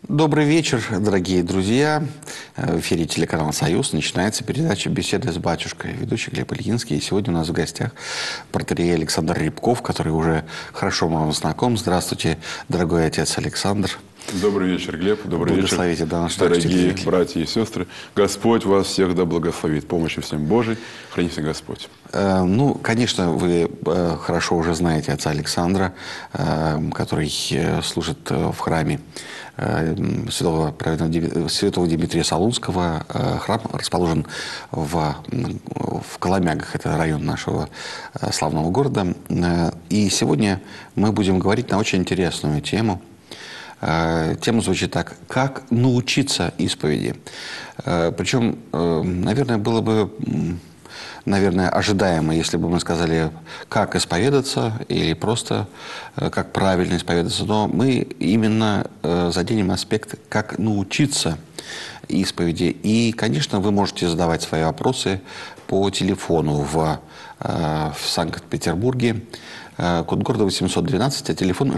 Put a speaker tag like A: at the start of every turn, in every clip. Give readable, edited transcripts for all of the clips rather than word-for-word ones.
A: Добрый вечер, дорогие друзья. В эфире телеканала «Союз» начинается передача «Беседы с батюшкой». Ведущий Глеб Ильинский. И сегодня у нас в гостях протоиерей Александр Рябков, который уже хорошо вам знаком. Здравствуйте, дорогой отец Александр.
B: Добрый вечер, Глеб. Добрый вечер,
A: дорогие
B: братья и сестры. Господь вас всех да благословит. Помощи всем Божией. Хранится Господь.
A: Ну, конечно, вы хорошо уже знаете отца Александра, который служит в храме святого Дмитрия Солунского. Храм расположен в Коломягах, это район нашего славного города. И сегодня мы будем говорить на очень интересную тему. Тема звучит так: как научиться исповеди. Причем, наверное, было бы ожидаемо, если бы мы сказали, как исповедаться или просто как правильно исповедаться. Но мы именно заденем аспект, как научиться исповеди. И, конечно, вы можете задавать свои вопросы по телефону в Санкт-Петербурге. Код города 812, а телефон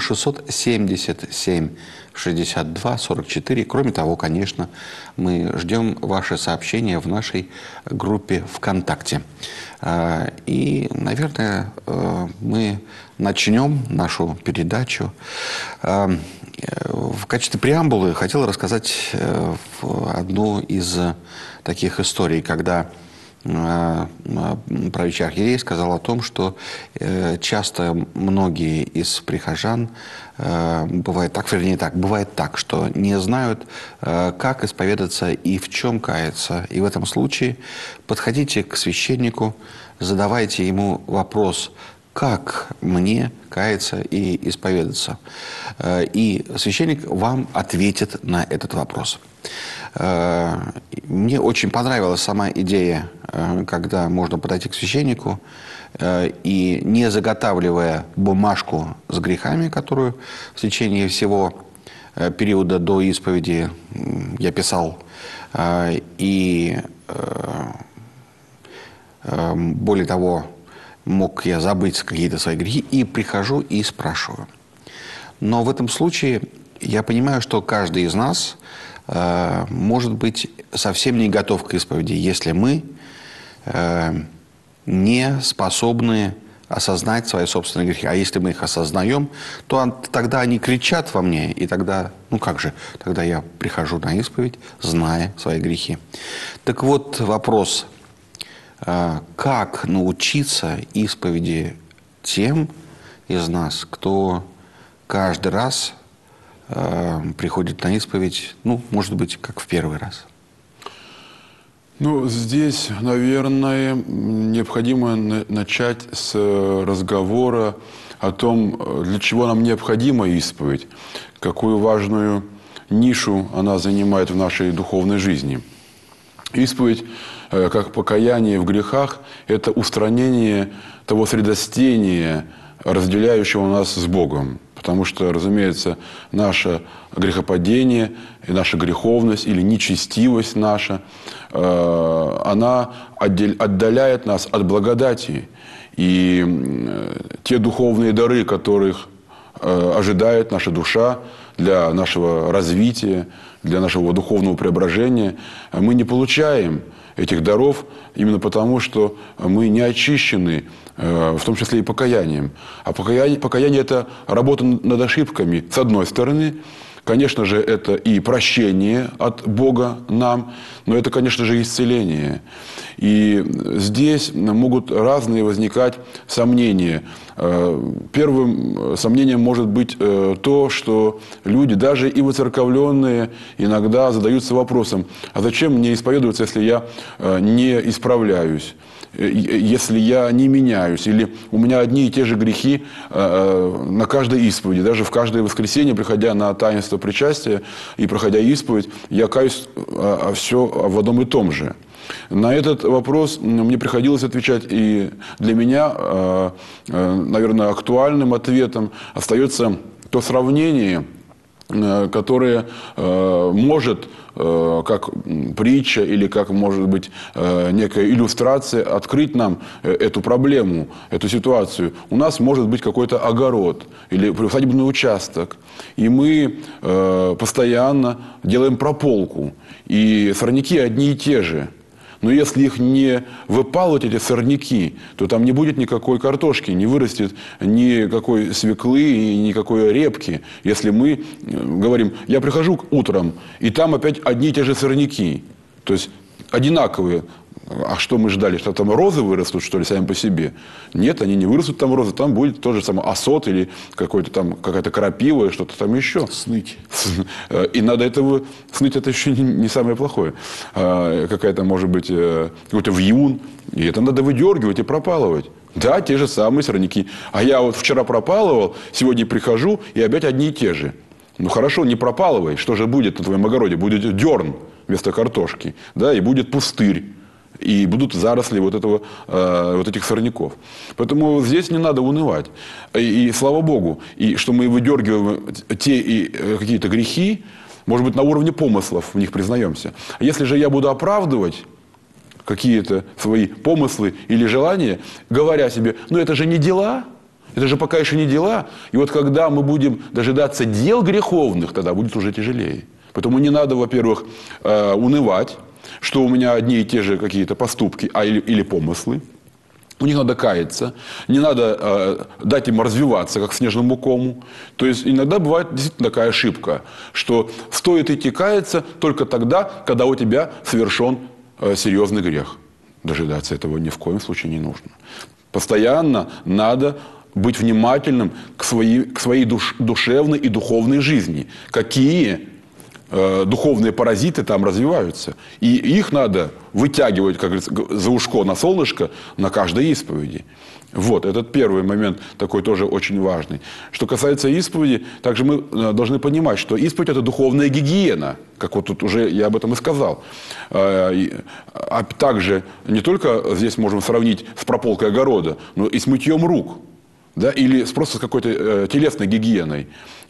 A: 677-62-44. Кроме того, конечно, мы ждем ваши сообщения в нашей группе ВКонтакте. И, наверное, мы начнем нашу передачу. В качестве преамбулы хотел рассказать одну из таких историй, когда правящий архиерей сказал о том, что часто многие из прихожан, бывает так, что не знают, как исповедаться и в чем каяться. И в этом случае подходите к священнику, задавайте ему вопрос: как мне каяться и исповедаться? И священник вам ответит на этот вопрос. Мне очень понравилась сама идея, когда можно подойти к священнику и, не заготавливая бумажку с грехами, которую в течение всего периода до исповеди я писал, и более того, мог я забыть какие-то свои грехи, и прихожу и спрашиваю. Но в этом случае я понимаю, что каждый из нас может быть совсем не готов к исповеди, если мы не способны осознать свои собственные грехи. А если мы их осознаем, то тогда они кричат во мне, и тогда, тогда я прихожу на исповедь, зная свои грехи. Так вот, вопрос: как научиться исповеди тем из нас, кто каждый раз приходит на исповедь, может быть, как в первый раз?
B: Здесь, наверное, необходимо начать с разговора о том, для чего нам необходима исповедь, какую важную нишу она занимает в нашей духовной жизни. Исповедь, как покаяние в грехах, это устранение того средостения, разделяющего нас с Богом. Потому что, разумеется, наше грехопадение, наша греховность или нечестивость наша, она отдаляет нас от благодати. И те духовные дары, которых ожидает наша душа для нашего развития, для нашего духовного преображения, мы не получаем этих даров именно потому, что мы не очищены, в том числе и покаянием. А покаяние – это работа над ошибками. С одной стороны, конечно же, это и прощение от Бога нам, но это, конечно же, исцеление. И здесь могут разные возникать сомнения. Первым сомнением может быть то, что люди, даже и воцерковленные, иногда задаются вопросом: а зачем мне исповедоваться, если я не исправляюсь, если я не меняюсь, или у меня одни и те же грехи на каждой исповеди. Даже в каждое воскресенье, приходя на таинство причастия и проходя исповедь, я каюсь все в одном и том же. На этот вопрос мне приходилось отвечать, и для меня, наверное, актуальным ответом остается то сравнение, которое может, как притча или как, может быть, некая иллюстрация, открыть нам эту проблему, эту ситуацию. У нас может быть какой-то огород или усадебный участок, и мы постоянно делаем прополку, и сорняки одни и те же. Но если их не выпалывать, эти сорняки, то там не будет никакой картошки, не вырастет никакой свеклы и никакой репки. Если мы говорим, я прихожу утром, и там опять одни и те же сорняки. То есть одинаковые. А что мы ждали? Что там розы вырастут, что ли, сами по себе? Нет, они не вырастут там розы. Там будет тот же самый осот или какая-то крапива, что-то там еще.
A: Сныть.
B: И надо этого... Сныть это еще не самое плохое. Какая-то, может быть, какой-то вьюн. И это надо выдергивать и пропалывать. Да, те же самые сорняки. А я вот вчера пропалывал, сегодня прихожу, и опять одни и те же. Ну хорошо, не пропалывай. Что же будет на твоем огороде? Будет дерн вместо картошки. Да, и будет пустырь. И будут заросли вот этих сорняков. Поэтому здесь не надо унывать. И слава Богу, и что мы выдергиваем те какие-то грехи, может быть, на уровне помыслов в них признаемся. А если же я буду оправдывать какие-то свои помыслы или желания, говоря себе, ну это же не дела, это же пока еще не дела. И вот когда мы будем дожидаться дел греховных, тогда будет уже тяжелее. Поэтому не надо, во-первых, унывать, что у меня одни и те же какие-то поступки или помыслы. У них надо каяться. Не надо дать им развиваться, как снежному кому. То есть иногда бывает действительно такая ошибка, что стоит идти каяться только тогда, когда у тебя совершен серьезный грех. Дожидаться этого ни в коем случае не нужно. Постоянно надо быть внимательным к своей душевной и духовной жизни. Какие духовные паразиты там развиваются. И их надо вытягивать, как говорится, за ушко на солнышко на каждой исповеди. Вот, этот первый момент такой тоже очень важный. Что касается исповеди, также мы должны понимать, что исповедь – это духовная гигиена, как вот тут уже я об этом и сказал. А также не только здесь можем сравнить с прополкой огорода, но и с мытьем рук. Да, или просто с какой-то телесной гигиеной.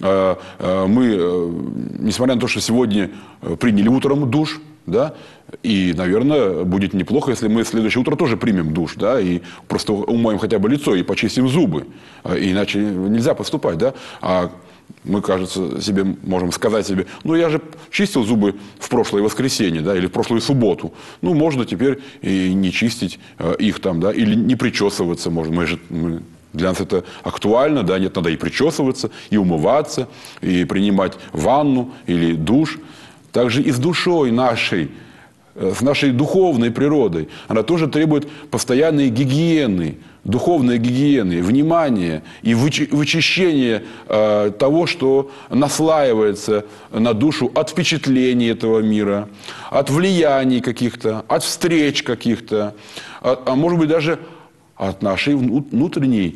B: Мы, несмотря на то, что сегодня приняли утром душ, да, и, наверное, будет неплохо, если мы в следующее утро тоже примем душ, да, и просто умоем хотя бы лицо и почистим зубы. Иначе нельзя поступать, да. А мы, кажется, себе можем сказать себе, ну, я же чистил зубы в прошлое воскресенье, да, или в прошлую субботу. Ну, можно теперь и не чистить их там, да, или не причесываться можно. Для нас это актуально, да, нет, надо и причесываться, и умываться, и принимать ванну или душ. Также и с душой нашей, с нашей духовной природой. Она тоже требует постоянной гигиены, духовной гигиены, внимания и вычищения того, что наслаивается на душу от впечатлений этого мира, от влияний каких-то, от встреч каких-то, а может быть даже от нашей внутренней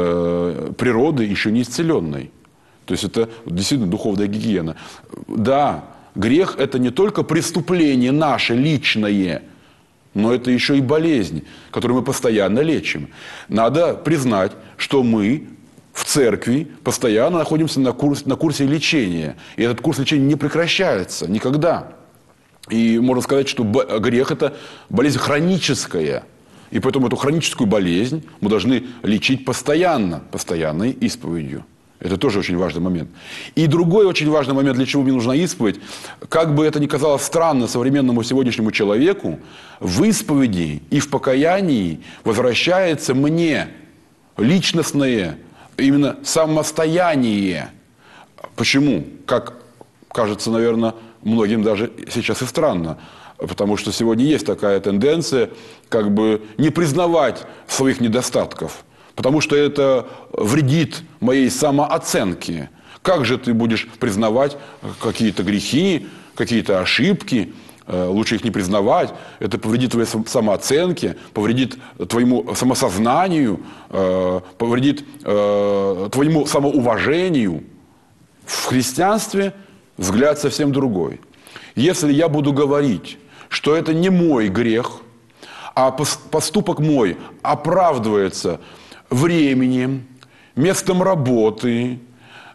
B: природы, еще не исцеленной. То есть это действительно духовная гигиена. Да, грех – это не только преступление наше личное, но это еще и болезнь, которую мы постоянно лечим. Надо признать, что мы в церкви постоянно находимся на курсе лечения. И этот курс лечения не прекращается никогда. И можно сказать, что грех – это болезнь хроническая. И поэтому эту хроническую болезнь мы должны лечить постоянно, постоянной исповедью. Это тоже очень важный момент. И другой очень важный момент, для чего мне нужна исповедь, как бы это ни казалось странно современному сегодняшнему человеку, в исповеди и в покаянии возвращается мне личностное, именно самостояние. Почему? Как кажется, наверное, многим даже сейчас и странно. Потому что сегодня есть такая тенденция, как бы не признавать своих недостатков. Потому что это вредит моей самооценке. Как же ты будешь признавать какие-то грехи, какие-то ошибки? Лучше их не признавать. Это повредит твоей самооценке, повредит твоему самосознанию, повредит твоему самоуважению. В христианстве взгляд совсем другой. Если я буду говорить, что это не мой грех, а поступок мой оправдывается временем, местом работы,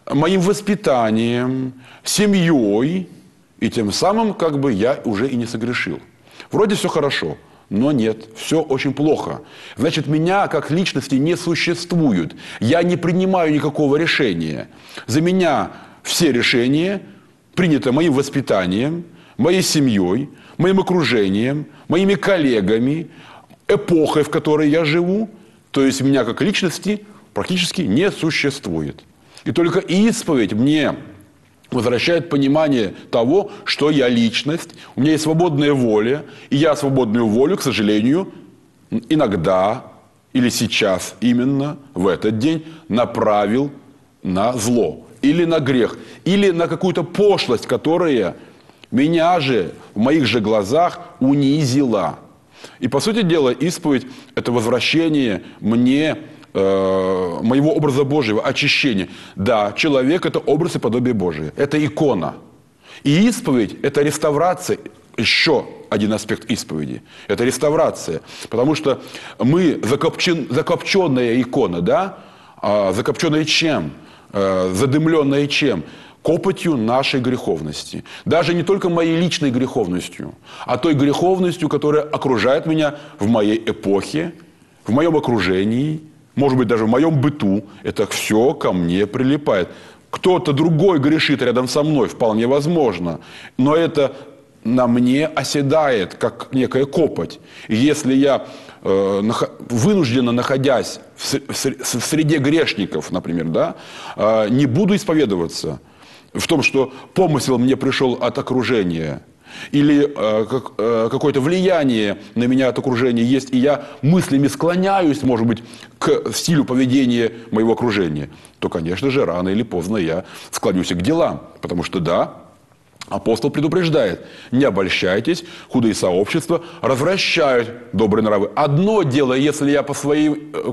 B: моим воспитанием, семьей, и тем самым как бы я уже и не согрешил. Вроде все хорошо, но нет, все очень плохо. Значит, меня как личности не существует. Я не принимаю никакого решения. За меня все решения приняты моим воспитанием, моей семьей, моим окружением, моими коллегами, эпохой, в которой я живу. То есть меня как личности практически не существует. И только исповедь мне возвращает понимание того, что я личность, у меня есть свободная воля, и я свободную волю, к сожалению, иногда или сейчас именно в этот день направил на зло, или на грех, или на какую-то пошлость, которая меня же в моих же глазах унизила. И, по сути дела, исповедь – это возвращение мне моего образа Божьего, очищения. Да, человек – это образ и подобие Божие. Это икона. И исповедь – это реставрация. Еще один аспект исповеди. Это реставрация. Потому что мы закопченная икона, да? Закопченная чем? Задымленная чем? Копотью нашей греховности. Даже не только моей личной греховностью, а той греховностью, которая окружает меня в моей эпохе, в моем окружении, может быть, даже в моем быту. Это все ко мне прилипает. Кто-то другой грешит рядом со мной, вполне возможно. Но это на мне оседает, как некая копоть. И если я вынужденно, находясь в среде грешников, например, да, не буду исповедоваться в том, что помысел мне пришел от окружения, или какое-то влияние на меня от окружения есть, и я мыслями склоняюсь, может быть, к стилю поведения моего окружения, то, конечно же, рано или поздно я склонюсь и к делам. Потому что, да, апостол предупреждает: не обольщайтесь, худые сообщества развращают добрые нравы. Одно дело, если я по своей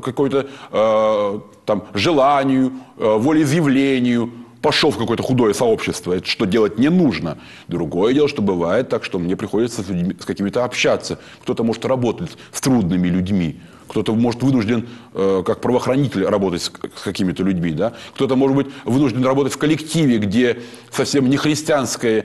B: какой-то желанию, волеизъявлению пошел в какое-то худое сообщество, это что делать не нужно. Другое дело, что бывает так, что мне приходится с какими-то общаться. Кто-то может работать с трудными людьми, кто-то может вынужден, как правоохранитель, работать с какими-то людьми. Да? Кто-то может быть вынужден работать в коллективе, где совсем не христианская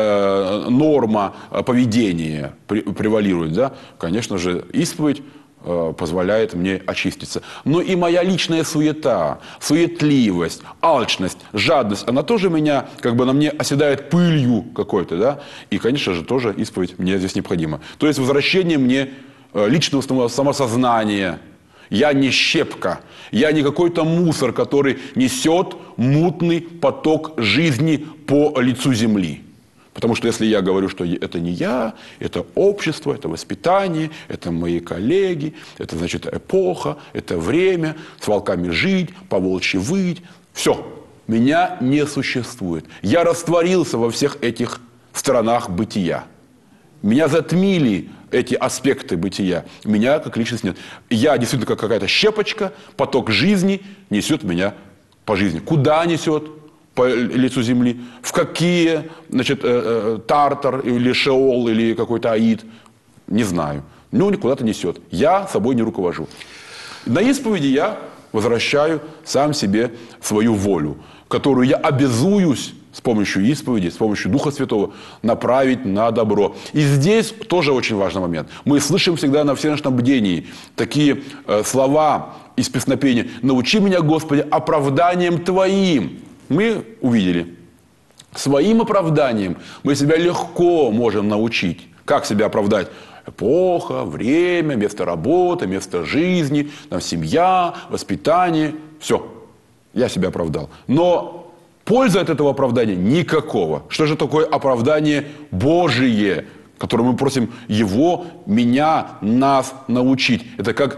B: норма поведения превалирует. Да? Конечно же, исповедь позволяет мне очиститься. Но и моя личная суета, суетливость, алчность, жадность, она тоже меня, как бы на мне оседает пылью какой-то, да? И, конечно же, тоже исповедь мне здесь необходима. То есть возвращение мне личного самосознания. Я не щепка, я не какой-то мусор, который несет мутный поток жизни по лицу земли. Потому что если я говорю, что это не я, это общество, это воспитание, это мои коллеги, это значит эпоха, это время, с волками жить, по-волчьи выть, все, меня не существует. Я растворился во всех этих сторонах бытия. Меня затмили эти аспекты бытия. Меня как личность нет. Я действительно как какая-то щепочка, поток жизни несет меня по жизни. Куда несет? По лицу земли, в какие, значит, Тартар или Шеол или какой-то Аид, не знаю. Ну, куда-то несет. Я собой не руковожу. На исповеди я возвращаю сам себе свою волю, которую я обязуюсь с помощью исповеди, с помощью Духа Святого направить на добро. И здесь тоже очень важный момент. Мы слышим всегда на всеночном бдении такие слова из песнопения: «Научи меня, Господи, оправданием Твоим». Мы увидели, своим оправданием мы себя легко можем научить. Как себя оправдать? Эпоха, время, место работы, место жизни, там, семья, воспитание. Все, я себя оправдал. Но пользы от этого оправдания никакого. Что же такое оправдание Божие, которое мы просим Его, меня, нас научить? Это как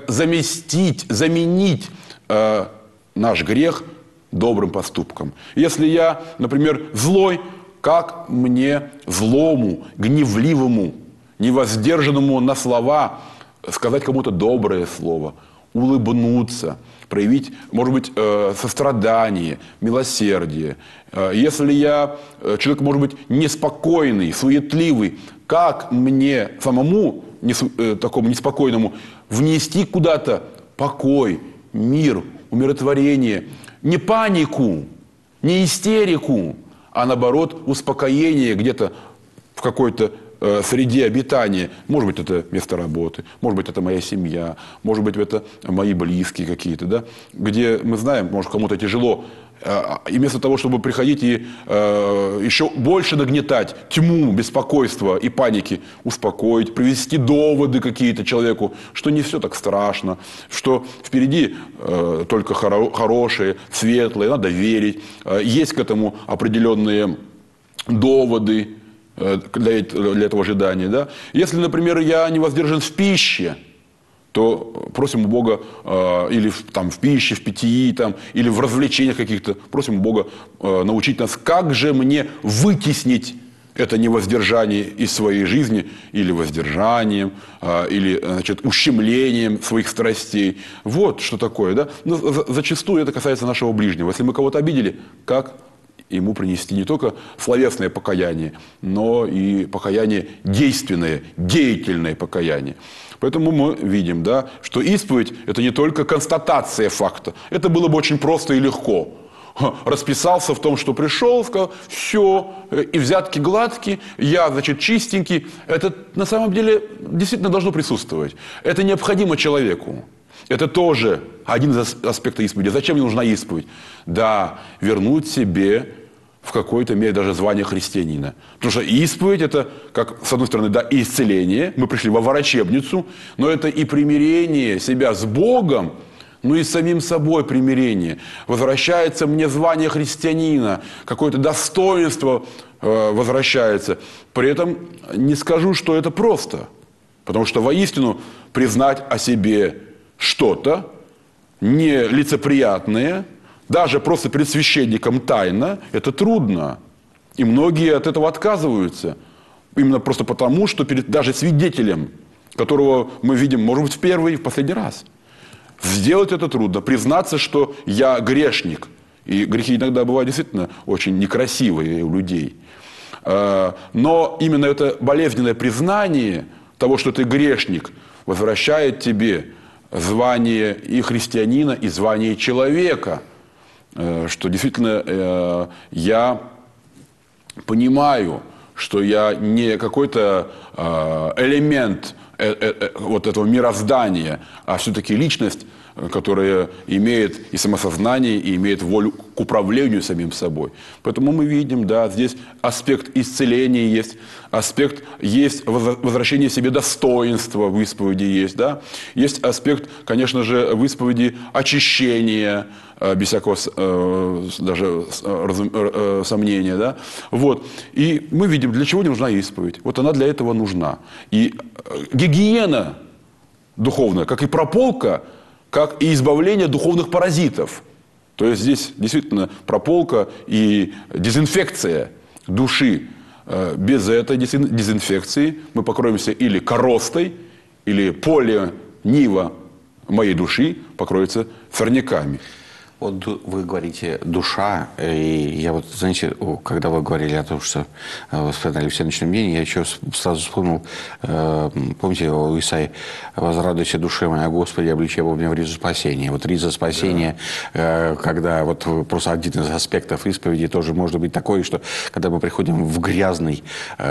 B: заменить наш грех добрым поступком. Если я, например, злой, как мне злому, гневливому, невоздержанному на слова сказать кому-то доброе слово, улыбнуться, проявить, может быть, сострадание, милосердие. Если я человек, может быть, неспокойный, суетливый, как мне самому, такому неспокойному, внести куда-то покой, мир, умиротворение, не панику, Не истерику, а наоборот успокоение где-то в какой-то среде обитания. Может быть, это место работы, может быть, это моя семья, может быть, это мои близкие какие-то, да? Где мы знаем, может, кому-то тяжело. И вместо того, чтобы приходить и еще больше нагнетать тьму, беспокойства и паники, успокоить, привести доводы какие-то человеку, что не все так страшно, что впереди только хорошее, светлое, надо верить, есть к этому определенные доводы для этого ожидания. Да? Если, например, я не воздержан в пище, то просим у Бога, или там, в пище, в питьи, там, или в развлечениях каких-то, просим у Бога научить нас, как же мне вытеснить это невоздержание из своей жизни, или воздержанием, или, значит, ущемлением своих страстей. Вот что такое. Да? Но зачастую это касается нашего ближнего. Если мы кого-то обидели, как ему принести не только словесное покаяние, но и покаяние действенное, деятельное покаяние. Поэтому мы видим, да, что исповедь – это не только констатация факта. Это было бы очень просто и легко. Расписался в том, что пришел, сказал, все, и взятки гладкие, я, значит, чистенький. Это на самом деле действительно должно присутствовать. Это необходимо человеку. Это тоже один из аспектов исповеди. Зачем мне нужна исповедь? Да, вернуть себе в какой-то мере даже звание христианина. Потому что исповедь – это, как, с одной стороны, да, и исцеление. Мы пришли во врачебницу, но это и примирение себя с Богом, ну и с самим собой примирение. Возвращается мне звание христианина, какое-то достоинство возвращается. При этом не скажу, что это просто. Потому что воистину признать о себе что-то нелицеприятное, даже просто перед священником тайно, это трудно. И многие от этого отказываются. Именно просто потому, что перед даже свидетелем, которого мы видим, может быть, в первый и в последний раз. Сделать это трудно. Признаться, что я грешник. И грехи иногда бывают действительно очень некрасивые у людей. Но именно это болезненное признание того, что ты грешник, возвращает тебе звание и христианина, и звание человека. Что действительно я понимаю, что я не какой-то элемент вот этого мироздания, а все-таки личность, которая имеет и самосознание, и имеет волю к управлению самим собой. Поэтому мы видим, да, здесь аспект исцеления есть, аспект есть возвращение себе достоинства в исповеди есть, да. Есть аспект, конечно же, в исповеди очищения, без всякого даже сомнения, да. Вот. И мы видим, для чего не нужна исповедь. Вот она для этого нужна. И гигиена духовная, как и прополка, как и избавление духовных паразитов. То есть здесь действительно прополка и дезинфекция души. Без этой дезинфекции мы покроемся или коростой, или поле нива моей души покроется сорняками.
A: Вот вы говорите «душа», и я вот, знаете, когда вы говорили о том, что вспоминали все ночные мнения, я еще сразу вспомнил, помните, у Исаии «Возрадуйся, душе моя, Господи, обличи его мне в ризу спасения». Вот риза спасения, да. Когда вот просто один из аспектов исповеди тоже может быть такой, что когда мы приходим в грязной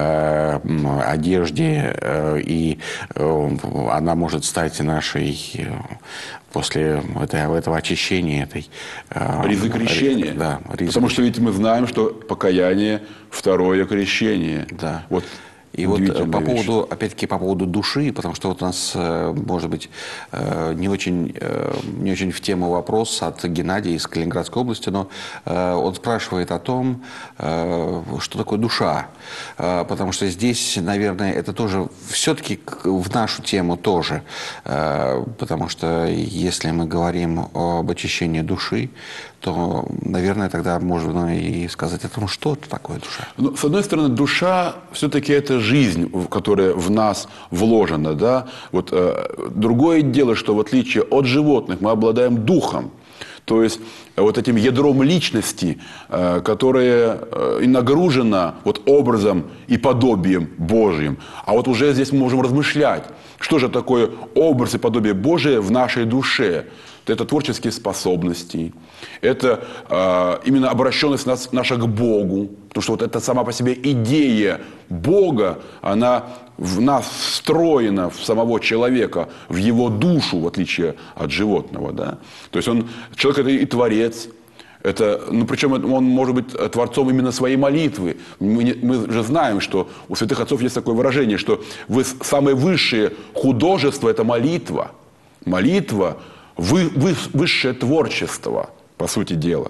A: одежде, и она может стать нашей... После этого очищения, этой...
B: Ризы крещения.
A: Да,
B: потому что ведь мы знаем, что покаяние – второе крещение.
A: Да.
B: Вот.
A: И вот по поводу, опять-таки, по поводу души, потому что вот у нас, может быть, не очень в тему вопрос от Геннадия из Калининградской области, но он спрашивает о том, что такое душа. Потому что здесь, наверное, это тоже все-таки в нашу тему тоже. Потому что если мы говорим об очищении души, то, наверное, тогда можно и сказать о том, что это такое душа.
B: Ну, с одной стороны, душа все-таки это жизнь, которая в нас вложена. Да? Вот, другое дело, что в отличие от животных мы обладаем духом. То есть вот этим ядром личности, которое и нагружено вот образом и подобием Божьим. А вот уже здесь мы можем размышлять, что же такое образ и подобие Божие в нашей душе. это творческие способности, это именно обращенность наша к Богу. Потому что вот эта сама по себе идея Бога, она в нас встроена, в самого человека, в его душу, в отличие от животного. Да? То есть человек это и творец. Причем он может быть творцом именно своей молитвы. Мы же знаем, что у святых отцов есть такое выражение, что самое высшее художество – это молитва. Молитва – высшее творчество, по сути дела.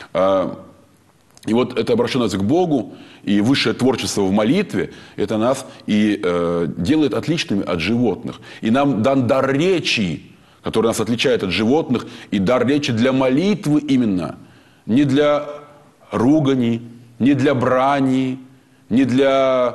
B: И вот эта обращенность к Богу и высшее творчество в молитве, это нас и делает отличными от животных. И нам дан дар речи, который нас отличает от животных, и дар речи для молитвы именно – не для ругани, не для брани, не для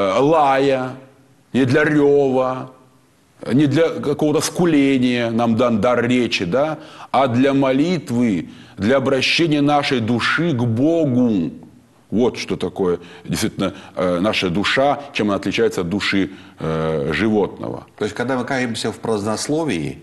B: лая, не для рева, не для какого-то скуления нам дан дар речи, да? А для молитвы, для обращения нашей души к Богу. Вот что такое действительно наша душа, чем она отличается от души животного.
A: То есть, когда мы каемся в празднословии,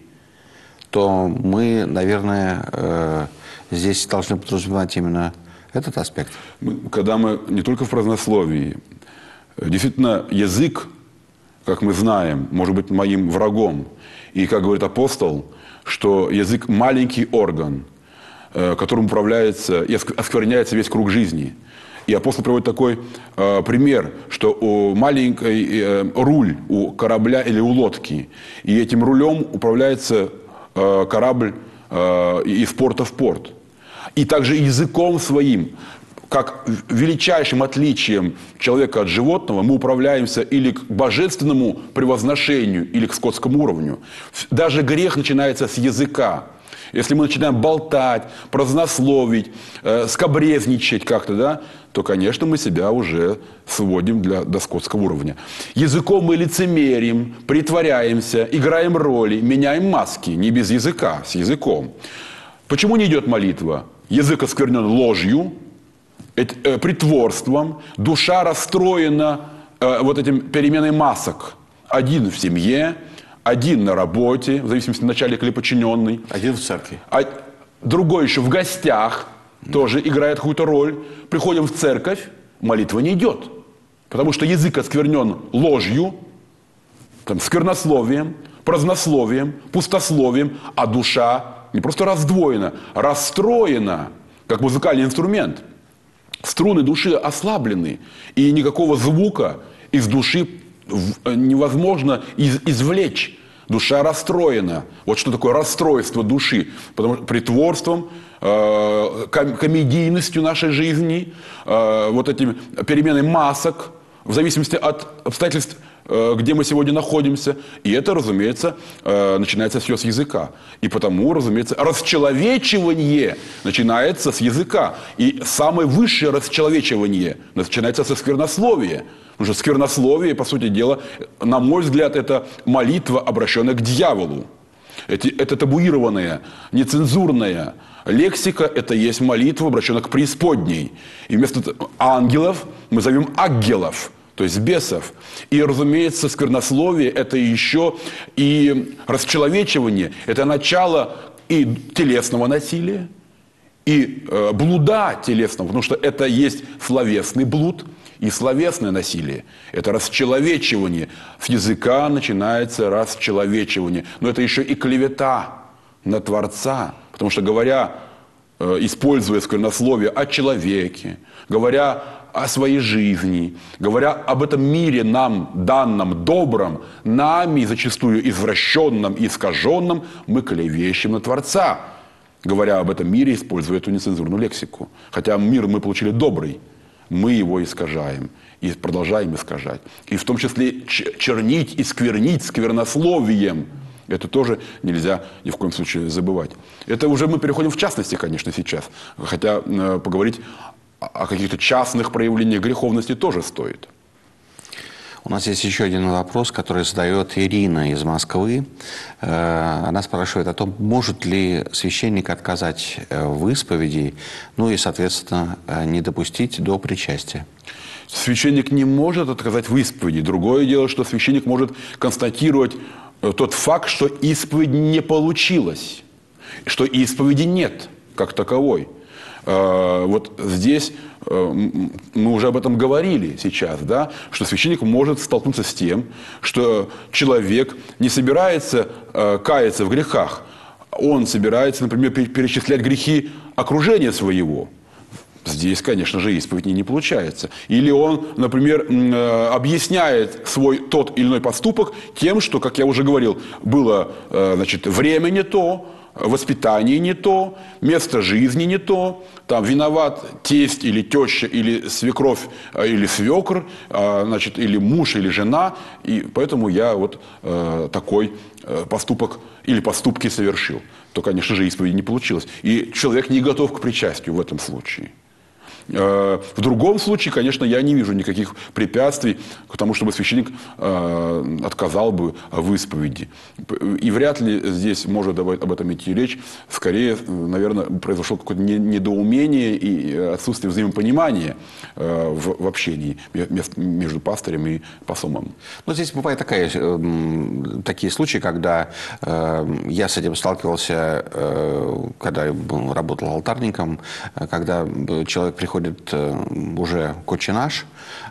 A: то мы, наверное, здесь должны подразумевать именно этот аспект.
B: Когда мы не только в празднословии, действительно, язык, как мы знаем, может быть моим врагом. И, как говорит апостол, что язык – маленький орган, которым управляется и оскверняется весь круг жизни. И апостол приводит такой пример, что маленький руль у корабля или у лодки, и этим рулем управляется корабль из порта в порт. И также языком своим, как величайшим отличием человека от животного, мы управляемся или к божественному превозношению, или к скотскому уровню. Даже грех начинается с языка. Если мы начинаем болтать, празднословить, скабрезничать как-то, да, то, конечно, мы себя уже сводим до скотского уровня. Языком мы лицемерим, притворяемся, играем роли, меняем маски. Не без языка, с языком. Почему не идет молитва? Язык осквернен ложью, притворством, душа расстроена вот этим переменой масок. Один в семье, один на работе, в зависимости от начальника или подчиненный.
A: Один в церкви.
B: А другой еще в гостях, тоже играет какую-то роль. Приходим в церковь, молитва не идет. Потому что язык осквернен ложью, сквернословием, празднословием, пустословием, а душа не просто раздвоена, а расстроена, как музыкальный инструмент. Струны души ослаблены, и никакого звука из души невозможно извлечь. Душа расстроена. Вот что такое расстройство души. Потому что притворством, комедийностью нашей жизни, вот этими переменой масок, в зависимости от обстоятельств, где мы сегодня находимся. И это, разумеется, начинается все с языка. И потому, разумеется, расчеловечивание начинается с языка. И самое высшее расчеловечивание начинается со сквернословия. Потому что сквернословие, по сути дела, на мой взгляд, это молитва, обращенная к дьяволу. Это табуированная, нецензурная лексика, это есть молитва, обращенная к преисподней. И вместо ангелов мы зовем аггелов, то есть бесов. И, разумеется, сквернословие – это еще и расчеловечивание, это начало и телесного насилия, и блуда телесного, потому что это есть словесный блуд и словесное насилие. Это расчеловечивание. С языка начинается расчеловечивание. Но это еще и клевета на Творца. Потому что, говоря, используя сквернословие о человеке, говоря о своей жизни, говоря об этом мире нам данном, добром, нами зачастую извращенном и искаженном, мы клевещем на Творца, говоря об этом мире, используя эту нецензурную лексику. Хотя мир мы получили добрый, мы его искажаем и продолжаем искажать. И в том числе чернить и сквернить сквернословием. Это тоже нельзя ни в коем случае забывать. Это уже мы переходим в частности, конечно, сейчас. Хотя поговорить о каких-то частных проявлениях греховности тоже стоит.
A: У нас есть еще один вопрос, который задает Ирина из Москвы. Она спрашивает о том, может ли священник отказать в исповеди, ну и, соответственно, не допустить до причастия.
B: Священник не может отказать в исповеди. Другое дело, что священник может констатировать тот факт, что исповедь не получилась. что исповеди нет как таковой. Вот здесь мы уже об этом говорили сейчас, да, что священник может столкнуться с тем, что человек не собирается каяться в грехах, он собирается, например, перечислять грехи окружения своего. Здесь, конечно же, исповедь не получается. Или он, например, объясняет свой тот или иной поступок тем, что, как я уже говорил, было, значит, время не то, воспитание не то, место жизни не то, там виноват тесть или теща, или свекровь, или свекр, значит, или муж, или жена, и поэтому я вот такой поступок или поступки совершил. То, конечно же, исповеди не получилось. И человек не готов к причастию в этом случае. В другом случае, конечно, я не вижу никаких препятствий к тому, чтобы священник отказал бы в исповеди. И вряд ли здесь может об этом идти речь. Скорее, наверное, произошло какое-то недоумение и отсутствие взаимопонимания в общении между пастырем и посомом.
A: Ну, здесь бывают такие случаи, когда я с этим сталкивался, когда я работал алтарником, когда человек приходит уже к «Отче наш»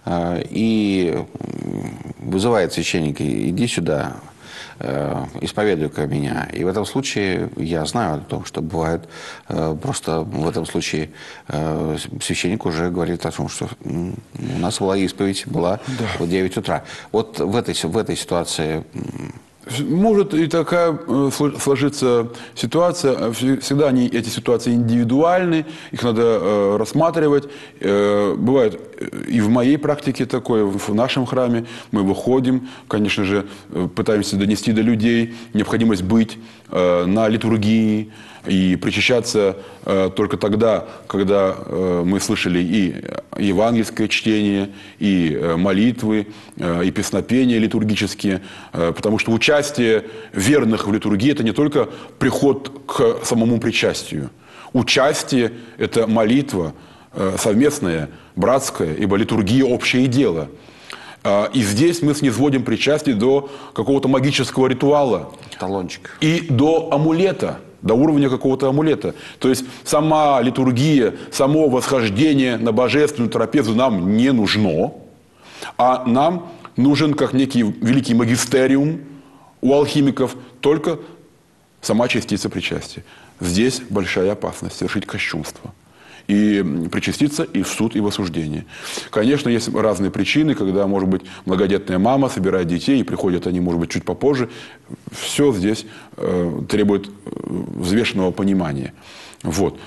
A: и вызывает священника: иди сюда, исповедуй-ка меня. И в этом случае я знаю о том, что бывает просто в этом случае священник уже говорит о том, что у нас была исповедь, была в 9 утра. Вот в этой ситуации...
B: Может и такая сложиться ситуация. Всегда эти ситуации индивидуальны, их надо рассматривать. Бывает и в моей практике такое, в нашем храме мы выходим, конечно же, пытаемся донести до людей необходимость быть на литургии и причащаться только тогда, когда мы слышали и евангельское чтение, и молитвы, и песнопения литургические, потому что участие верных в литургии – это не только приход к самому причастию. Участие – это молитва совместная, братская, ибо литургия – общее дело. И здесь мы низводим причастие до какого-то магического ритуала.
A: Талончик.
B: И до амулета, до уровня какого-то амулета. То есть сама литургия, само восхождение на божественную трапезу нам не нужно, а нам нужен, как некий великий магистериум у алхимиков, только сама частица причастия. Здесь большая опасность совершить кощунство. И причаститься и в суд, и в осуждение. Конечно, есть разные причины, когда, может быть, многодетная мама собирает детей, и приходят они, может быть, чуть попозже. Все здесь требует взвешенного понимания. Вот.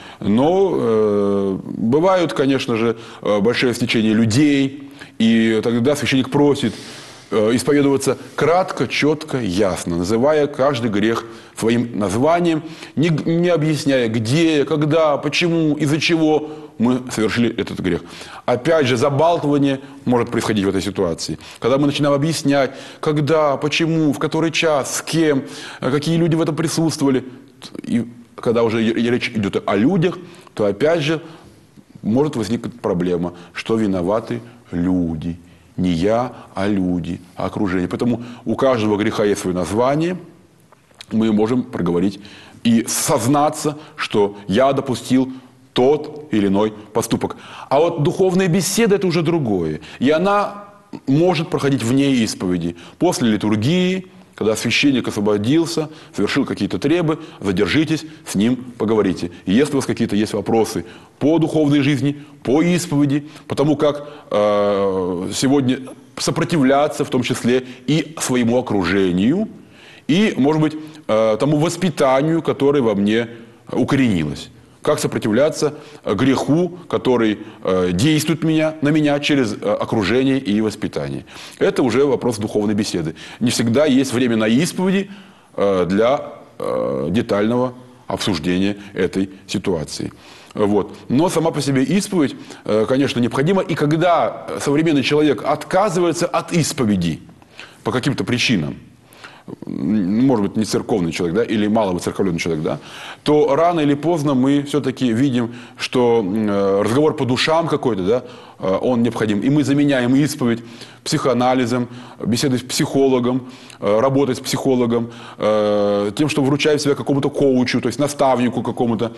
B: Но бывают, конечно же, большое стечение людей, и тогда священник просит исповедоваться кратко, четко, ясно, называя каждый грех своим названием, не объясняя, где, когда, почему, из-за чего мы совершили этот грех. Опять же, забалтывание может происходить в этой ситуации. Когда мы начинаем объяснять, когда, почему, в который час, с кем, какие люди в этом присутствовали, и когда уже речь идет о людях, то опять же может возникнуть проблема, что виноваты люди. Не я, а люди, а окружение. Поэтому у каждого греха есть свое название. Мы можем проговорить и сознаться, что я допустил тот или иной поступок. А вот духовная беседа – это уже другое. И она может проходить вне исповеди. После литургии, когда священник освободился, совершил какие-то требы, задержитесь, с ним поговорите. И если у вас какие-то есть вопросы по духовной жизни, по исповеди, потому как сегодня сопротивляться, в том числе и своему окружению, и, может быть, тому воспитанию, которое во мне укоренилось. Как сопротивляться греху, который действует на меня через окружение и воспитание. Это уже вопрос духовной беседы. Не всегда есть время на исповеди для детального обсуждения этой ситуации. Вот. Но сама по себе исповедь, конечно, необходима. И когда современный человек отказывается от исповеди по каким-то причинам, может быть, не церковный человек, да, или мало выцерковленный человек, да, то рано или поздно мы все-таки видим, что разговор по душам какой-то, да, он необходим. И мы заменяем исповедь психоанализом, беседой с психологом, работой с психологом, тем, что вручаем себя какому-то коучу, то есть наставнику какому-то.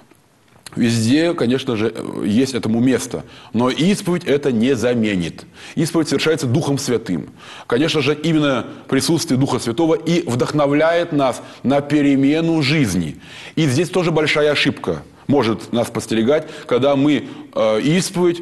B: Везде, конечно же, есть этому место. Но исповедь это не заменит. Исповедь совершается Духом Святым. Конечно же, именно присутствие Духа Святого и вдохновляет нас на перемену жизни. И здесь тоже большая ошибка может нас подстерегать, когда мы исповедь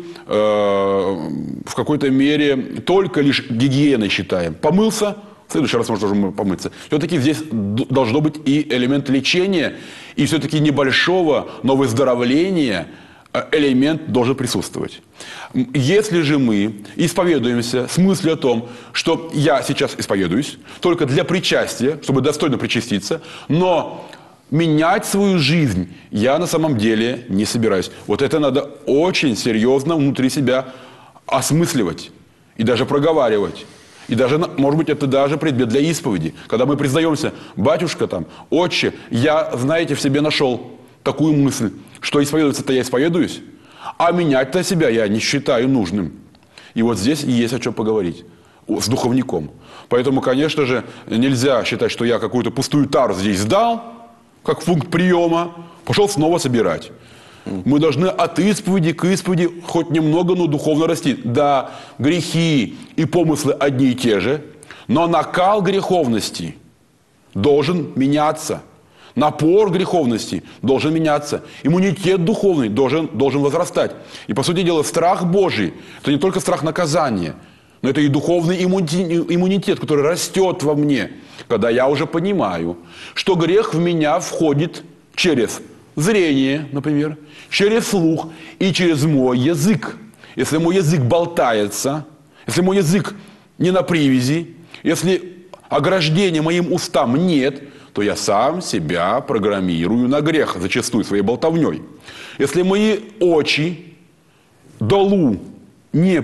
B: в какой-то мере только лишь гигиеной считаем. Помылся, в следующий раз можно помыться. Все-таки здесь должно быть и элемент лечения, и все-таки небольшого, но выздоровления элемент должен присутствовать. Если же мы исповедуемся с мыслью о том, что я сейчас исповедуюсь только для причастия, чтобы достойно причаститься, но менять свою жизнь я на самом деле не собираюсь. Вот это надо очень серьезно внутри себя осмысливать и даже проговаривать. И даже, может быть, это даже предмет для исповеди. Когда мы признаемся: батюшка, там, отче, я, знаете, в себе нашел такую мысль, что исповедоваться-то я исповедуюсь, а менять-то себя я не считаю нужным. И вот здесь и есть о чем поговорить с духовником. Поэтому, конечно же, нельзя считать, что я какую-то пустую тару здесь сдал, как пункт приема, пошел снова собирать. Мы должны от исповеди к исповеди хоть немного, но духовно расти. Да, грехи и помыслы одни и те же, но накал греховности должен меняться. Напор греховности должен меняться. Иммунитет духовный должен возрастать. И, по сути дела, страх Божий – это не только страх наказания, но это и духовный иммунитет, который растет во мне, когда я уже понимаю, что грех в меня входит через зрение, например, через слух и через мой язык. Если мой язык болтается, если мой язык не на привязи, если ограждения моим устам нет, то я сам себя программирую на грех, зачастую своей болтовней. Если мои очи долу не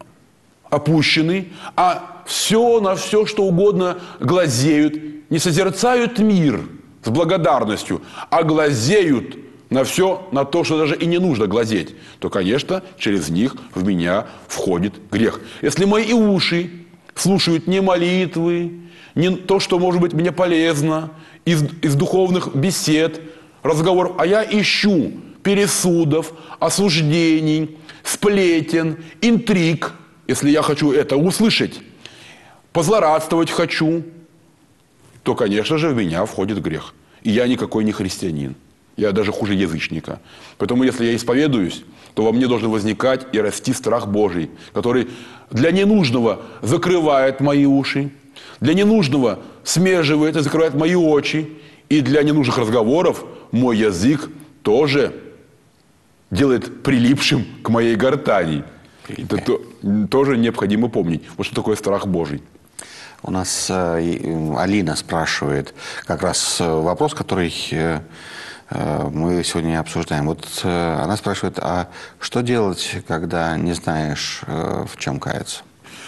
B: опущены, а все на все, что угодно глазеют, не созерцают мир с благодарностью, а глазеют на все, на то, что даже и не нужно глазеть, то, конечно, через них в меня входит грех. Если мои уши слушают не молитвы, не то, что, может быть, мне полезно, из духовных бесед, разговоров, а я ищу пересудов, осуждений, сплетен, интриг, если я хочу это услышать, позлорадствовать хочу, то, конечно же, в меня входит грех. И я никакой не христианин. Я даже хуже язычника. Поэтому, если я исповедуюсь, то во мне должен возникать и расти страх Божий, который для ненужного закрывает мои уши, для ненужного смеживает и закрывает мои очи, и для ненужных разговоров мой язык тоже делает прилипшим к моей гортани. Это тоже необходимо помнить. Вот что такое страх Божий.
A: У нас Алина спрашивает как раз вопрос, который мы сегодня обсуждаем. Вот она спрашивает: а что делать, когда не знаешь, в чем каяться?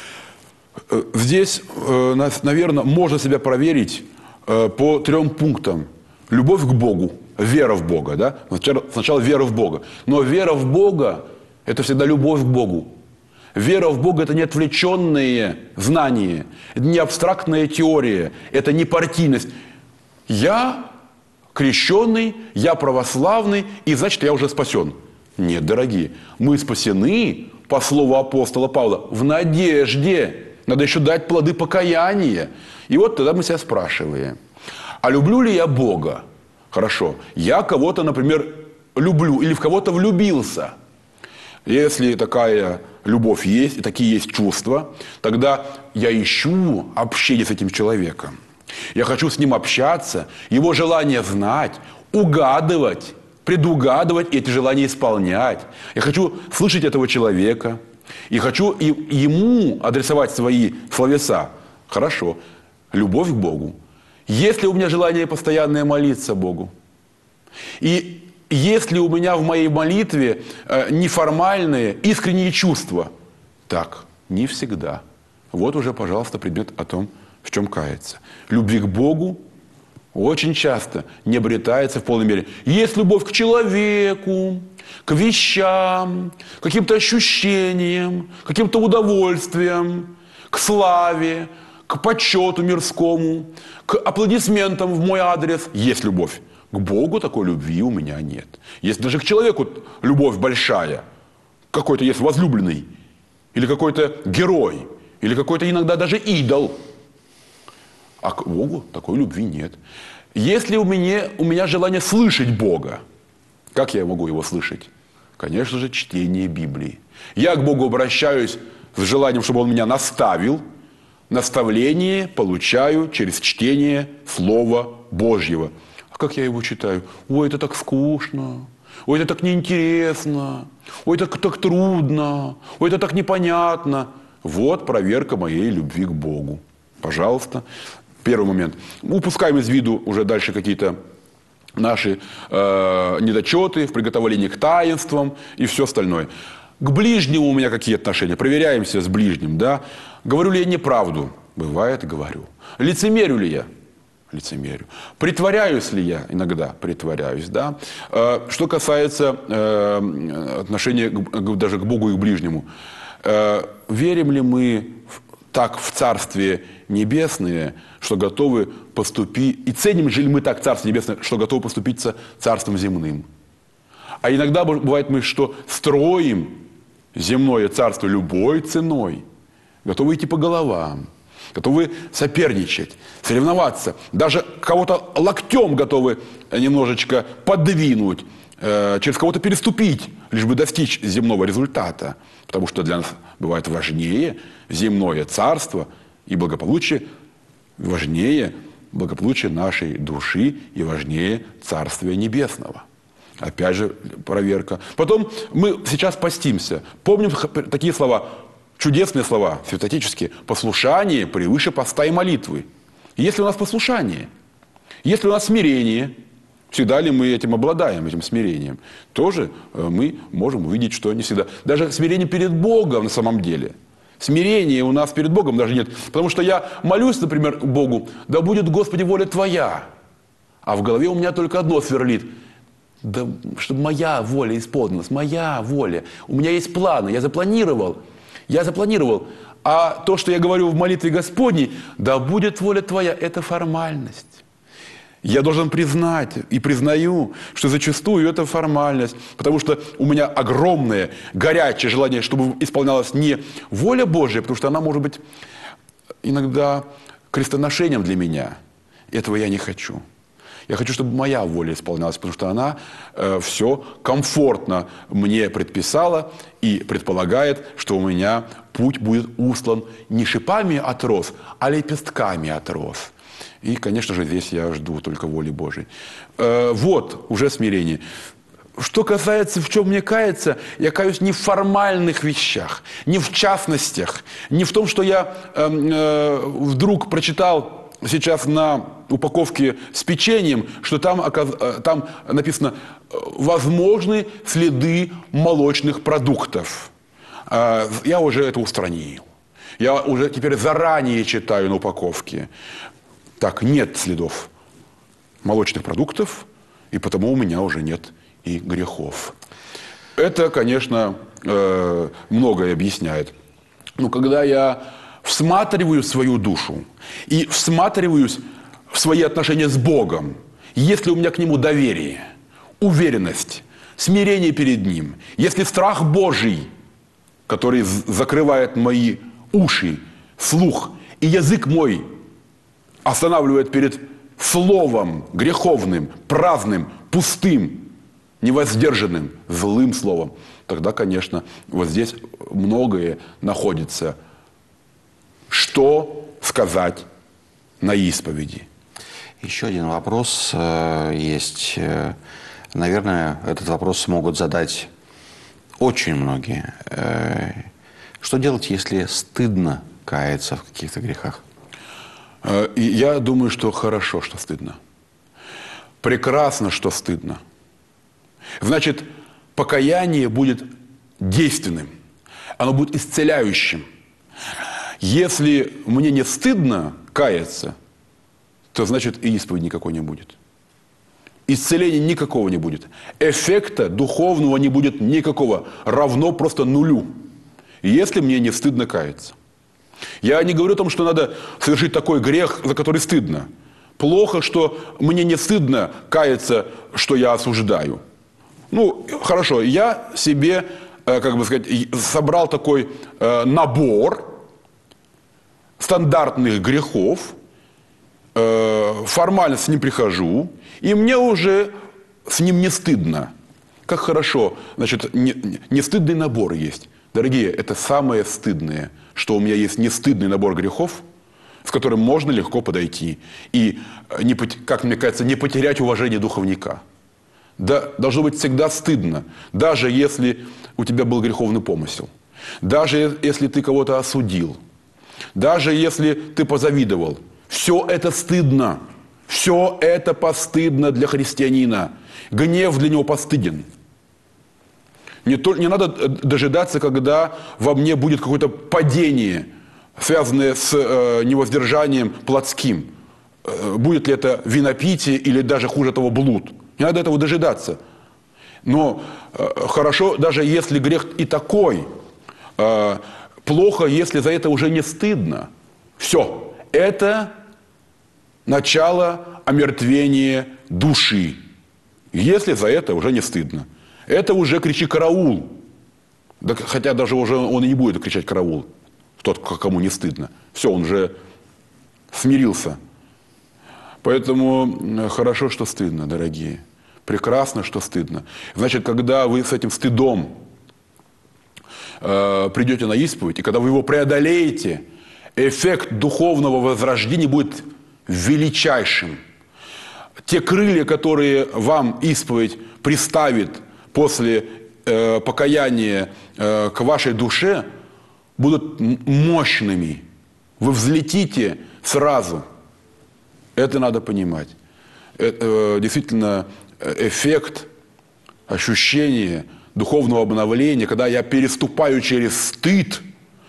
B: Здесь, наверное, можно себя проверить по 3 пунктам. Любовь к Богу, вера в Бога. Да? Сначала вера в Бога. Но вера в Бога – это всегда любовь к Богу. Вера в Бога – это не отвлеченные знания, это не абстрактная теория, это не партийность. Я крещенный, я православный, и значит, я уже спасен. Нет, дорогие, мы спасены, по слову апостола Павла, в надежде. Надо еще дать плоды покаяния. И вот тогда мы себя спрашиваем: а люблю ли я Бога? Хорошо, я кого-то, например, люблю или в кого-то влюбился. Если такая любовь есть, и такие есть чувства, тогда я ищу общение с этим человеком. Я хочу с ним общаться, его желание знать, угадывать, предугадывать и эти желания исполнять. Я хочу слышать этого человека, и хочу ему адресовать свои словеса. Хорошо, любовь к Богу. Есть ли у меня желание постоянное молиться Богу? И есть ли у меня в моей молитве неформальные, искренние чувства? Так, не всегда. Вот уже, пожалуйста, предмет о том, в чем каяться. Любви к Богу очень часто не обретается в полной мере. Есть любовь к человеку, к вещам, к каким-то ощущениям, к каким-то удовольствиям, к славе, к почету мирскому, к аплодисментам в мой адрес. Есть любовь. К Богу такой любви у меня нет. Есть даже к человеку любовь большая. Какой-то есть возлюбленный, или какой-то герой, или какой-то иногда даже идол. А к Богу такой любви нет. Если у меня желание слышать Бога, как я могу его слышать? Конечно же, чтение Библии. Я к Богу обращаюсь с желанием, чтобы Он меня наставил. Наставление получаю через чтение Слова Божьего. А как я его читаю? Ой, это так скучно. Ой, это так неинтересно. Ой, это так трудно. Ой, это так непонятно. Вот проверка моей любви к Богу. Пожалуйста. Первый момент. Упускаем из виду уже дальше какие-то наши недочеты в приготовлении к таинствам и все остальное. К ближнему у меня какие отношения? Проверяемся с ближним, да? Говорю ли я неправду? Бывает, говорю. Лицемерю ли я? Лицемерю. Притворяюсь ли я? Иногда притворяюсь, да? Что касается отношения даже к Богу и к ближнему. Верим ли мы так в Царствие Небесное, что готовы поступить, и ценим же ли мы так Царство Небесное, что готовы поступить с Царством Земным? А иногда бывает мы, что строим земное царство любой ценой, готовы идти по головам, готовы соперничать, соревноваться, даже кого-то локтем готовы немножечко подвинуть, через кого-то переступить, лишь бы достичь земного результата. Потому что для нас бывает важнее земное царство и благополучие, важнее благополучие нашей души и важнее Царствия Небесного. Опять же проверка. Потом мы сейчас постимся. Помним такие слова, чудесные слова, святотеческие. Послушание превыше поста и молитвы. Если у нас послушание, если у нас смирение, всегда ли мы этим обладаем, этим смирением, тоже мы можем увидеть, что не всегда. Даже смирение перед Богом на самом деле. Смирения у нас перед Богом даже нет. Потому что я молюсь, например, Богу, да будет, Господи, воля Твоя. А в голове у меня только одно сверлит. Да, чтобы моя воля исполнилась, моя воля. У меня есть планы, я запланировал. А то, что я говорю в молитве Господней, да будет воля Твоя, это формальность. Я должен признать и признаю, что зачастую это формальность, потому что у меня огромное, горячее желание, чтобы исполнялась не воля Божья, потому что она может быть иногда крестоношением для меня. Этого я не хочу. Я хочу, чтобы моя воля исполнялась, потому что она все комфортно мне предписала и предполагает, что у меня путь будет устлан не шипами от роз, а лепестками от роз. И, конечно же, здесь я жду только воли Божьей. Вот уже смирение. Что касается, в чем мне каяться, я каюсь не в формальных вещах, не в частностях, не в том, что я вдруг прочитал сейчас на упаковке с печеньем, что там написано «возможны следы молочных продуктов». Я уже это устранил. Я уже теперь заранее читаю на упаковке. Так, нет следов молочных продуктов, и потому у меня уже нет и грехов. Это, конечно, многое объясняет. Но когда я всматриваю свою душу и всматриваюсь в свои отношения с Богом, если у меня к Нему доверие, уверенность, смирение перед Ним, если страх Божий, который закрывает мои уши, слух, и язык мой останавливает перед словом греховным, праздным, пустым, невоздержанным, злым словом, тогда, конечно, вот здесь многое находится. Что сказать на исповеди?
A: Еще один вопрос есть. Наверное, этот вопрос могут задать очень многие. Что делать, если стыдно каяться в каких-то грехах?
B: И я думаю, что хорошо, что стыдно. Прекрасно, что стыдно. Значит, покаяние будет действенным. Оно будет исцеляющим. Если мне не стыдно каяться, то значит и исповеди никакой не будет. Исцеления никакого не будет. Эффекта духовного не будет никакого. Равно просто нулю. Если мне не стыдно каяться. Я не говорю о том, что надо совершить такой грех, за который стыдно. Плохо, что мне не стыдно каяться, что я осуждаю. Ну, хорошо, я себе, как бы сказать, собрал такой набор стандартных грехов, формально с ним прихожу, и мне уже с ним не стыдно. Как хорошо, значит, не стыдный набор есть. Дорогие, это самое стыдное, что у меня есть не стыдный набор грехов, с которым можно легко подойти. И, как мне кажется, не потерять уважение духовника. Да, должно быть всегда стыдно, даже если у тебя был греховный помысел. Даже если ты кого-то осудил. Даже если ты позавидовал. Все это стыдно. Все это постыдно для христианина. Гнев для него постыден. Не надо дожидаться, когда во мне будет какое-то падение, связанное с невоздержанием плотским. Будет ли это винопитие или даже хуже того блуд. Не надо этого дожидаться. Но хорошо, даже если грех и такой, плохо, если за это уже не стыдно. Все. Это начало омертвения души. Если за это уже не стыдно. Это уже кричи «караул». Да, хотя даже уже он и не будет кричать «караул». Тот, кому не стыдно. Все, он уже смирился. Поэтому хорошо, что стыдно, дорогие. Прекрасно, что стыдно. Значит, когда вы с этим стыдом придете на исповедь, и когда вы его преодолеете, эффект духовного возрождения будет величайшим. Те крылья, которые вам исповедь приставит после покаяния к вашей душе, будут мощными. Вы взлетите сразу. Это надо понимать. Это, действительно, эффект, ощущение духовного обновления, когда я переступаю через стыд,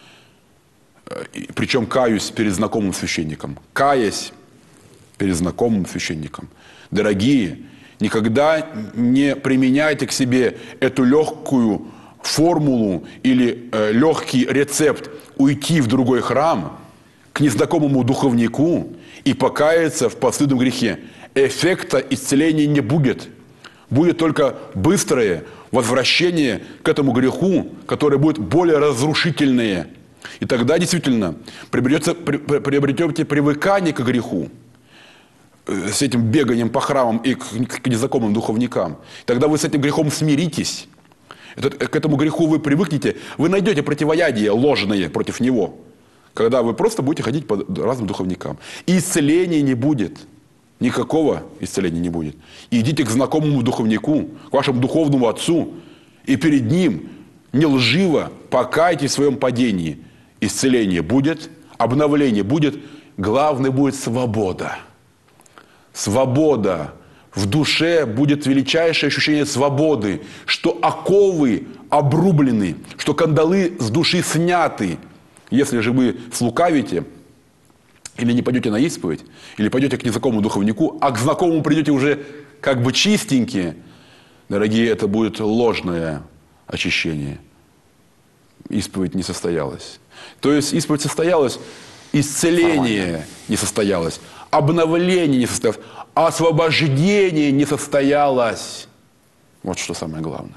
B: причем каюсь перед знакомым священником. Каясь перед знакомым священником. Дорогие, никогда не применяйте к себе эту легкую формулу или легкий рецепт уйти в другой храм к незнакомому духовнику и покаяться в постыдном грехе. Эффекта исцеления не будет. Будет только быстрое возвращение к этому греху, которое будет более разрушительное. И тогда действительно приобретете привыкание к греху с этим беганием по храмам и к незнакомым духовникам. Тогда вы с этим грехом смиритесь. К этому греху вы привыкнете. Вы найдете противоядие ложное против него. Когда вы просто будете ходить по разным духовникам. И исцеления не будет. Никакого исцеления не будет. И идите к знакомому духовнику, к вашему духовному отцу, и перед ним нелживо покайтесь в своем падении. Исцеление будет, обновление будет, главное будет свобода. Свобода. В душе будет величайшее ощущение свободы, что оковы обрублены, что кандалы с души сняты. Если же вы слукавите, или не пойдете на исповедь, или пойдете к незнакомому духовнику, а к знакомому придете уже как бы чистенькие, дорогие, это будет ложное очищение. Исповедь не состоялась. То есть исповедь состоялась, исцеление не состоялось, обновление не состоялось, освобождение не состоялось. Вот что самое главное.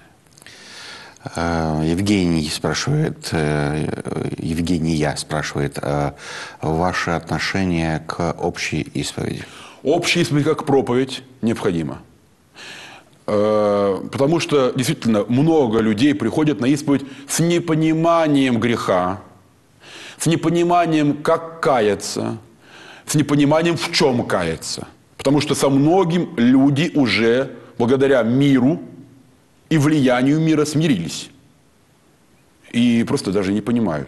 A: Евгения спрашивает, ваше отношение к общей исповеди.
B: Общая исповедь как проповедь необходима. Потому что действительно много людей приходят на исповедь с непониманием греха, с непониманием, как каяться, с непониманием, в чем каяться. Потому что со многим люди уже, благодаря миру и влиянию мира, смирились. И просто даже не понимают,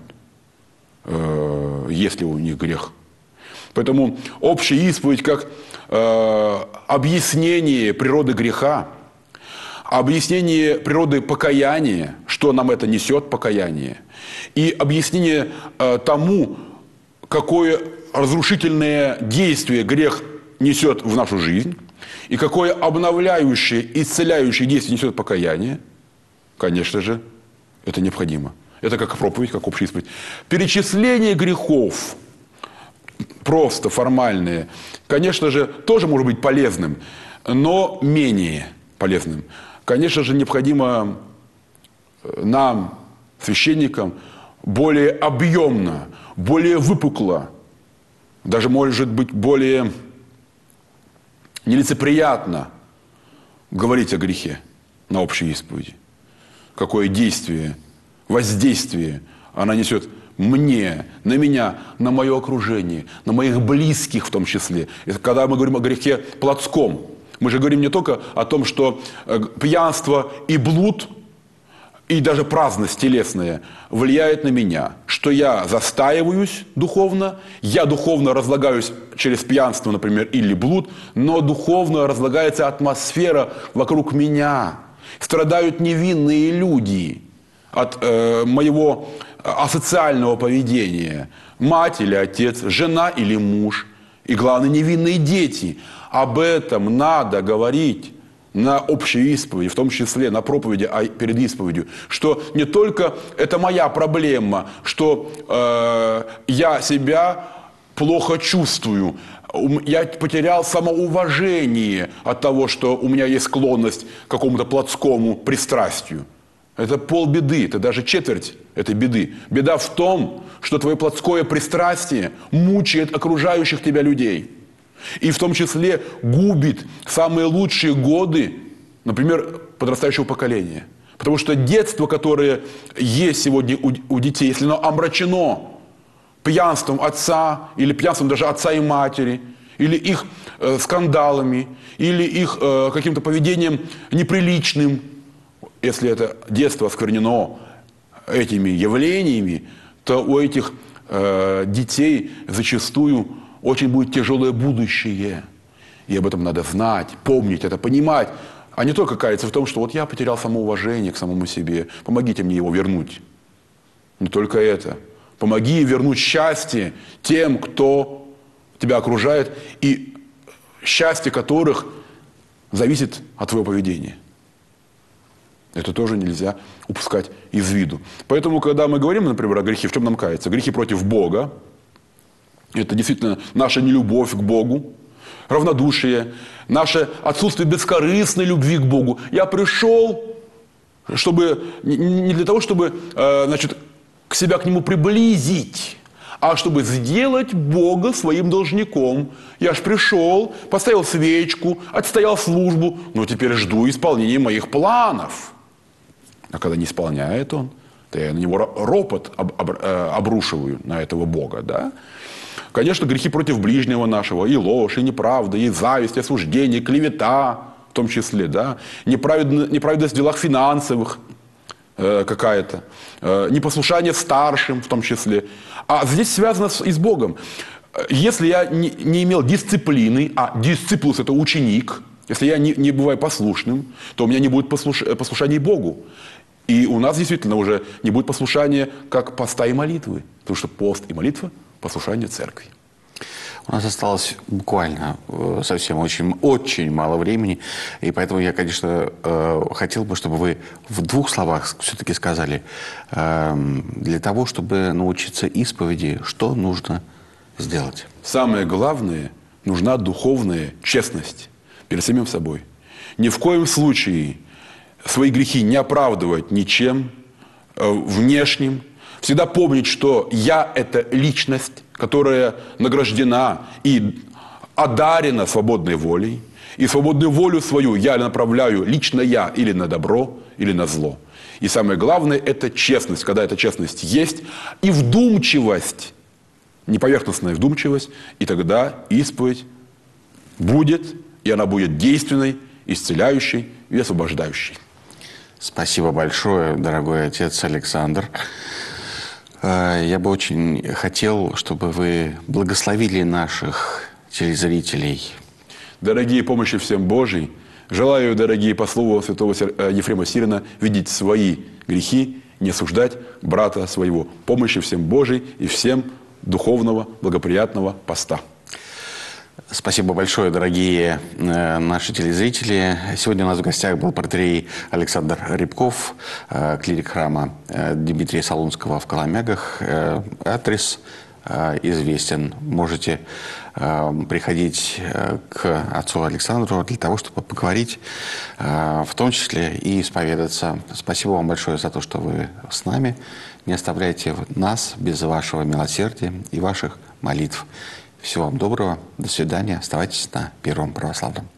B: есть ли у них грех. Поэтому общая исповедь как объяснение природы греха, объяснение природы покаяния, что нам это несет покаяние, и объяснение тому, какое разрушительное действие грех несет в нашу жизнь, и какое обновляющее, исцеляющее действие несет покаяние, конечно же, это необходимо. Это как проповедь, как общая исповедь. Перечисление грехов, просто формальные, конечно же, тоже может быть полезным, но менее полезным. Конечно же, необходимо нам, священникам, более объемно, более выпукло, даже, может быть, более нелицеприятно говорить о грехе на общей исповеди. Какое действие, воздействие она несет мне, на меня, на мое окружение, на моих близких в том числе. Это когда мы говорим о грехе плотском, мы же говорим не только о том, что пьянство и блуд, и даже праздность телесная влияет на меня, что я застаиваюсь духовно, я духовно разлагаюсь через пьянство, например, или блуд, но духовно разлагается атмосфера вокруг меня. Страдают невинные люди от моего асоциального поведения. Мать или отец, жена или муж, и, главное, невинные дети. Об этом надо говорить на общей исповеди, в том числе на проповеди перед исповедью, что не только это моя проблема, что я себя плохо чувствую, я потерял самоуважение от того, что у меня есть склонность к какому-то плотскому пристрастию. Это полбеды, это даже четверть этой беды. Беда в том, что твое плотское пристрастие мучает окружающих тебя людей. И в том числе губит самые лучшие годы, например, подрастающего поколения. Потому что детство, которое есть сегодня у детей, если оно омрачено пьянством отца, или пьянством даже отца и матери, или их скандалами, или их каким-то поведением неприличным, если это детство осквернено этими явлениями, то у этих детей зачастую очень будет тяжелое будущее. И об этом надо знать, помнить это, понимать. А не только каяться в том, что вот я потерял самоуважение к самому себе. Помогите мне его вернуть. Не только это. Помоги вернуть счастье тем, кто тебя окружает, и счастье которых зависит от твоего поведения. Это тоже нельзя упускать из виду. Поэтому, когда мы говорим, например, о грехе, в чем нам каяться? Грехи против Бога. Это действительно наша нелюбовь к Богу, равнодушие, наше отсутствие бескорыстной любви к Богу. Я пришел, чтобы, не для того, чтобы к себя к Нему приблизить, а чтобы сделать Бога своим должником. Я ж пришел, поставил свечку, отстоял службу, но теперь жду исполнения моих планов. А когда не исполняет Он, то я на него ропот обрушиваю, на этого Бога, да? Конечно, грехи против ближнего нашего, и ложь, и неправда, и зависть, и осуждение, и клевета, в том числе, да, неправедность в делах финансовых какая-то, непослушание старшим, в том числе. А здесь связано и с Богом. Если я не имел дисциплины, а дисциплус – это ученик, если я не бываю послушным, то у меня не будет послушания Богу. И у нас действительно уже не будет послушания как поста и молитвы, потому что пост и молитва – послушание церкви.
A: У нас осталось буквально совсем очень мало времени, и поэтому я, конечно, хотел бы, чтобы вы в двух словах все-таки сказали, для того, чтобы научиться исповеди, что нужно сделать.
B: Самое главное, нужна духовная честность перед самим собой. Ни в коем случае свои грехи не оправдывать ничем внешним. Всегда помнить, что я – это личность, которая награждена и одарена свободной волей. И свободную волю свою я направляю лично я или на добро, или на зло. И самое главное – это честность. Когда эта честность есть, и вдумчивость, не поверхностная вдумчивость, и тогда исповедь будет, и она будет действенной, исцеляющей и освобождающей.
A: Спасибо большое, дорогой отец Александр. Я бы очень хотел, чтобы вы благословили наших телезрителей.
B: Дорогие помощи всем Божьей, желаю, дорогие, по слову святого Ефрема Сирина, видеть свои грехи, не осуждать брата своего. Помощи всем Божьей и всем духовного, благоприятного поста.
A: Спасибо большое, дорогие наши телезрители. Сегодня у нас в гостях был протоиерей Александр Рябков, клирик храма Дмитрия Солунского в Коломягах. Адрес известен. Можете приходить к отцу Александру для того, чтобы поговорить, в том числе и исповедаться. Спасибо вам большое за то, что вы с нами. Не оставляйте нас без вашего милосердия и ваших молитв. Всего вам доброго. До свидания. Оставайтесь на Первом Православном.